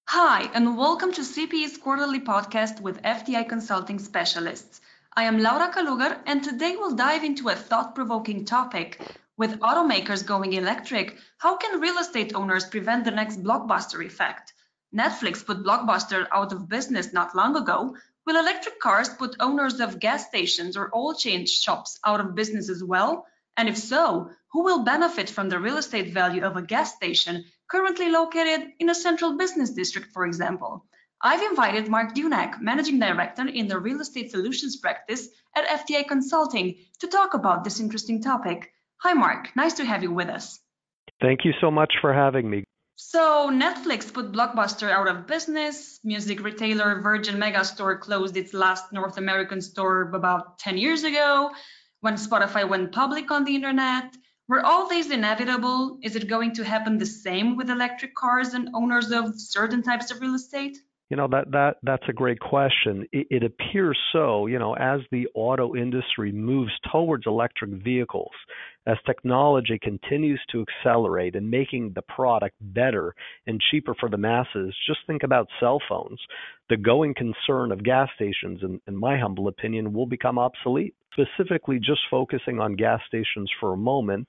Hi, and welcome to CPE's quarterly podcast with FTI Consulting Specialists. I am Laura Kalugar, and today we'll dive into a thought provoking topic. With automakers going electric, how can real estate owners prevent the next blockbuster effect? Netflix put Blockbuster out of business not long ago. Will electric cars put owners of gas stations or oil change shops out of business as well? And if so, who will benefit from the real estate value of a gas station currently located in a central business district, for example? I've invited Mark Dunak, Managing Director in the Real Estate Solutions practice at FTA Consulting, to talk about this interesting topic. Hi, Mark. Nice to have you with us. Thank you so much for having me. So, Netflix put Blockbuster out of business. Music retailer Virgin Megastore closed its last North American store about 10 years ago. When Spotify went public on the internet, were all these inevitable? Is it going to happen the same with electric cars and owners of certain types of real estate? That's a great question. It appears so, as the auto industry moves towards electric vehicles, as technology continues to accelerate and making the product better and cheaper for the masses. Just think about cell phones. The going concern of gas stations, in my humble opinion, will become obsolete. Specifically, just focusing on gas stations for a moment,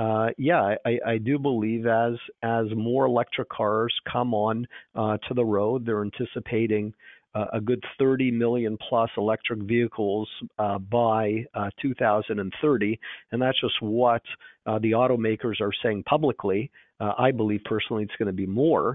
I do believe as more electric cars come on to the road, they're anticipating a good 30 million plus electric vehicles by 2030, and that's just what the automakers are saying publicly. I believe personally it's going to be more.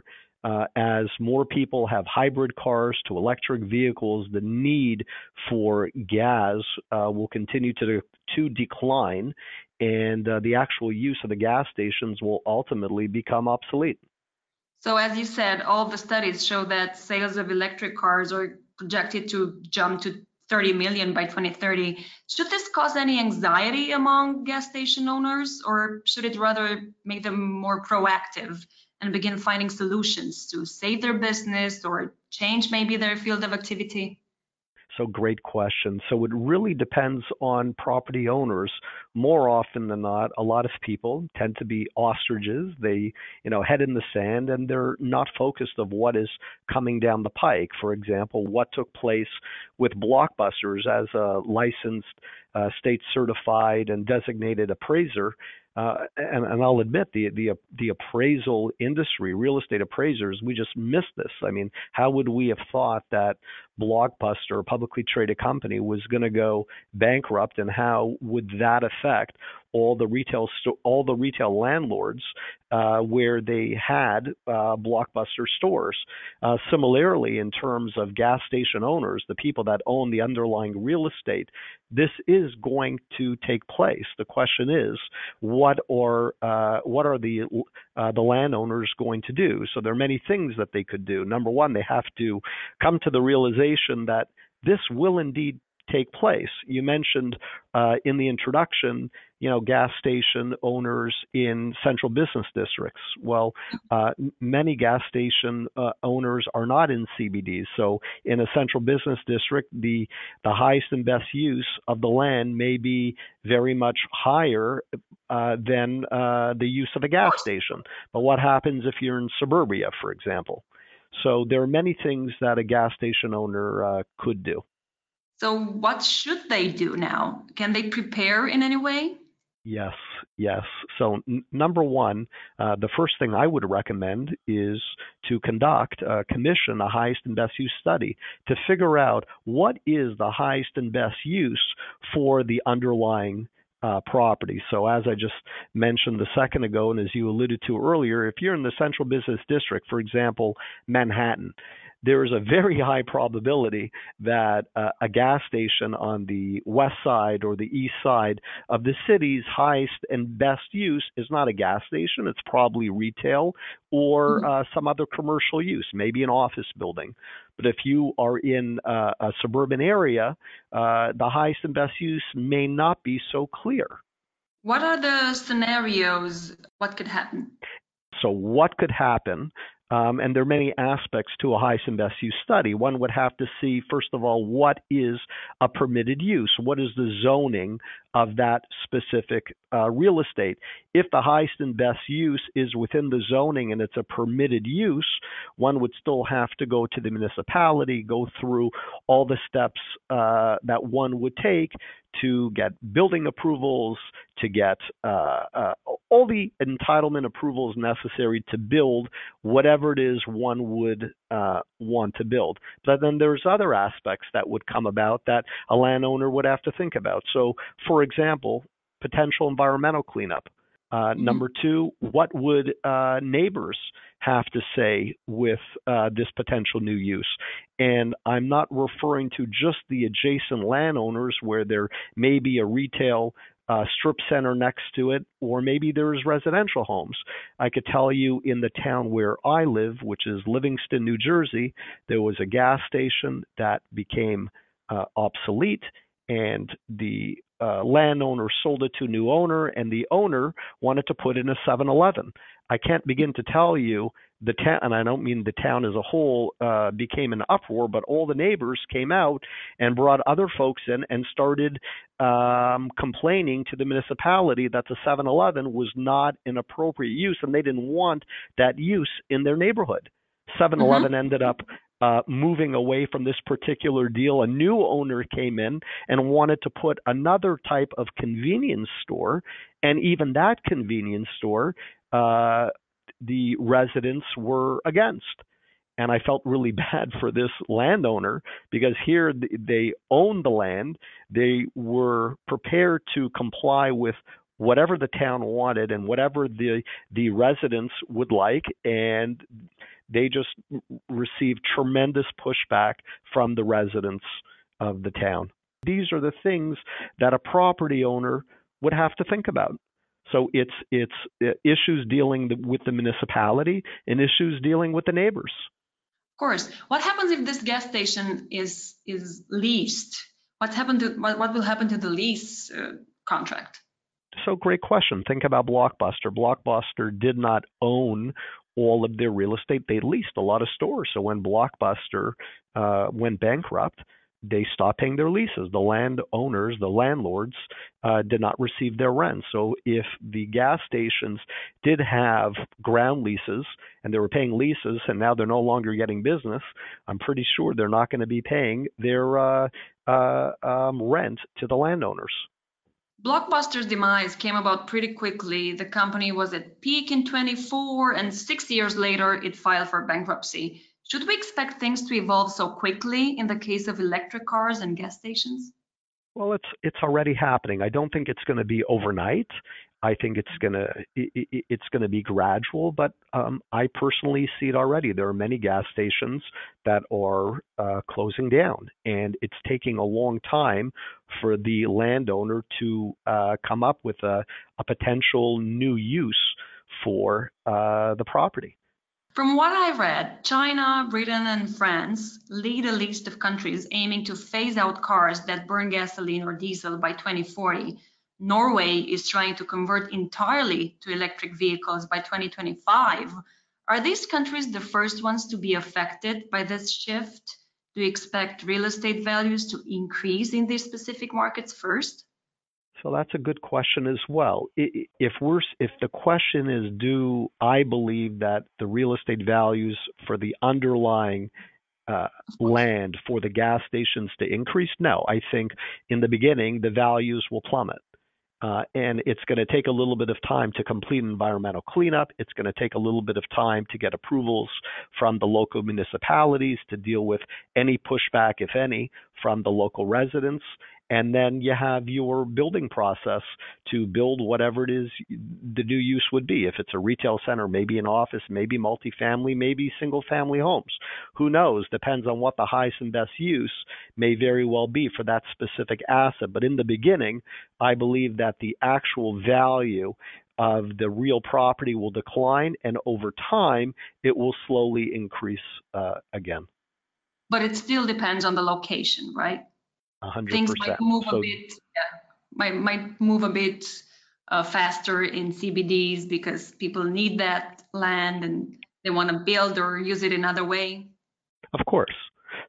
As more people have hybrid cars to electric vehicles, the need for gas will continue to decline, and the actual use of the gas stations will ultimately become obsolete. So, as you said, all the studies show that sales of electric cars are projected to jump to 30 million by 2030. Should this cause any anxiety among gas station owners, or should it rather make them more proactive and begin finding solutions to save their business or change maybe their field of activity? So great question. So it really depends on property owners. More often than not, a lot of people tend to be ostriches. They, head in the sand, and they're not focused of what is coming down the pike. For example, what took place with Blockbusters as a licensed, state certified and designated appraiser. And I'll admit the appraisal industry, real estate appraisers, we just missed this. I mean, how would we have thought that Blockbuster, a publicly traded company, was going to go bankrupt, and how would that affect all the retail landlords where they had Blockbuster stores? Similarly, in terms of gas station owners, the people that own the underlying real estate, this is going to take place. The question is, what are the landowners going to do? So there are many things that they could do. Number one, they have to come to the realization that this will indeed take place. You mentioned in the introduction, gas station owners in central business districts. Well, many gas station owners are not in CBDs. So in a central business district, the highest and best use of the land may be very much higher than the use of a gas station. But what happens if you're in suburbia, for example? So there are many things that a gas station owner could do. So, what should they do now? Can they prepare in any way? Yes, yes. So number one, the first thing I would recommend is to commission a highest and best use study to figure out what is the highest and best use for the underlying property. So as I just mentioned a second ago, and as you alluded to earlier, if you're in the central business district, for example, Manhattan, there is a very high probability that a gas station on the west side or the east side of the city's highest and best use is not a gas station. It's probably retail or some other commercial use, maybe an office building. But if you are in a suburban area, the highest and best use may not be so clear. What are the scenarios? What could happen? So what could happen? And there are many aspects to a highest and best use study. One would have to see, first of all, what is a permitted use? What is the zoning of that specific real estate. If the highest and best use is within the zoning and it's a permitted use, one would still have to go to the municipality, go through all the steps that one would take to get building approvals, to get all the entitlement approvals necessary to build whatever it is one would want to build. But then there's other aspects that would come about that a landowner would have to think about. So, for example, potential environmental cleanup. Number two, what would neighbors have to say with this potential new use? And I'm not referring to just the adjacent landowners where there may be a retail strip center next to it, or maybe there's residential homes. I could tell you in the town where I live, which is Livingston, New Jersey, there was a gas station that became obsolete, and the landowner sold it to a new owner, and the owner wanted to put in a 7-Eleven. I can't begin to tell you the town, and I don't mean the town as a whole, became an uproar, but all the neighbors came out and brought other folks in and started complaining to the municipality that the 7-Eleven was not an appropriate use, and they didn't want that use in their neighborhood. 7-Eleven ended up moving away from this particular deal. A new owner came in and wanted to put another type of convenience store, and even that convenience store, the residents were against. And I felt really bad for this landowner, because here they owned the land. They were prepared to comply with whatever the town wanted and whatever the residents would like, and they just received tremendous pushback from the residents of the town. These are the things that a property owner would have to think about. So it's issues dealing with the municipality and issues dealing with the neighbors. Of course. What happens if this gas station is leased? What will happen to the lease contract? So great question. Think about Blockbuster. Blockbuster did not own all of their real estate. They leased a lot of stores. So when Blockbuster went bankrupt, they stopped paying their leases. The landowners, the landlords, did not receive their rent. So if the gas stations did have ground leases and they were paying leases and now they're no longer getting business, I'm pretty sure they're not going to be paying their rent to the landowners. Blockbuster's demise came about pretty quickly. The company was at peak in 24, and 6 years later, it filed for bankruptcy. Should we expect things to evolve so quickly in the case of electric cars and gas stations? Well, it's already happening. I don't think it's going to be overnight. I think it's going to be gradual, but I personally see it already. There are many gas stations that are closing down, and it's taking a long time for the landowner to come up with a potential new use for the property. From what I read, China, Britain, and France lead a list of countries aiming to phase out cars that burn gasoline or diesel by 2040. Norway is trying to convert entirely to electric vehicles by 2025. Are these countries the first ones to be affected by this shift? Do you expect real estate values to increase in these specific markets first? So that's a good question as well. If the question is, do I believe that the real estate values for the underlying land for the gas stations to increase? No, I think in the beginning the values will plummet. And it's going to take a little bit of time to complete environmental cleanup. It's going to take a little bit of time to get approvals from the local municipalities to deal with any pushback, if any, from the local residents. And then you have your building process to build whatever it is the new use would be. If it's a retail center, maybe an office, maybe multifamily, maybe single family homes. Who knows? Depends on what the highest and best use may very well be for that specific asset. But in the beginning, I believe that the actual value of the real property will decline, and over time, it will slowly increase again. But it still depends on the location, right? 100%. Things might move a bit, might move a bit faster in CBDs because people need that land and they want to build or use it another way. Of course.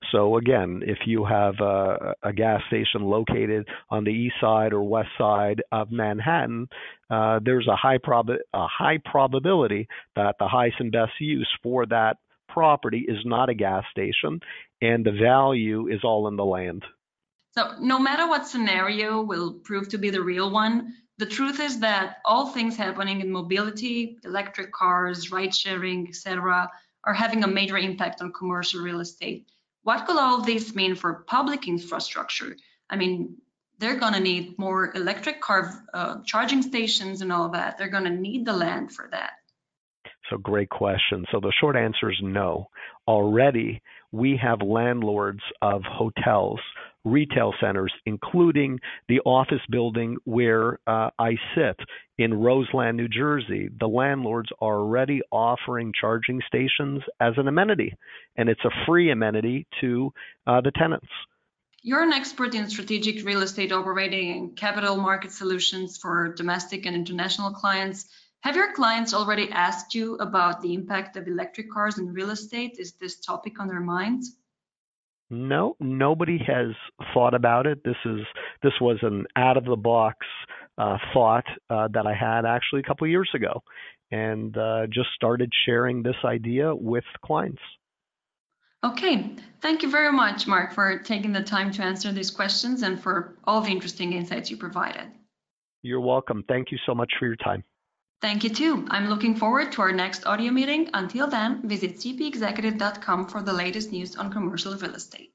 So again, if you have a gas station located on the east side or west side of Manhattan, there's a high probability that the highest and best use for that property is not a gas station, and the value is all in the land. So no matter what scenario will prove to be the real one, the truth is that all things happening in mobility, electric cars, ride sharing, etc., are having a major impact on commercial real estate. What could all of this mean for public infrastructure? I mean, they're going to need more electric car charging stations and all that. They're going to need the land for that. So great question. So the short answer is no. Already, we have landlords of hotels, retail centers, including the office building where I sit in Roseland, New Jersey. The landlords are already offering charging stations as an amenity, and it's a free amenity to the tenants. You're an expert in strategic real estate operating and capital market solutions for domestic and international clients. Have your clients already asked you about the impact of electric cars in real estate? Is this topic on their minds? No, nobody has thought about it. This was an out of the box thought that I had actually a couple of years ago, and just started sharing this idea with clients. Okay, thank you very much, Mark, for taking the time to answer these questions and for all the interesting insights you provided. You're welcome. Thank you so much for your time. Thank you too. I'm looking forward to our next audio meeting. Until then, visit cpexecutive.com for the latest news on commercial real estate.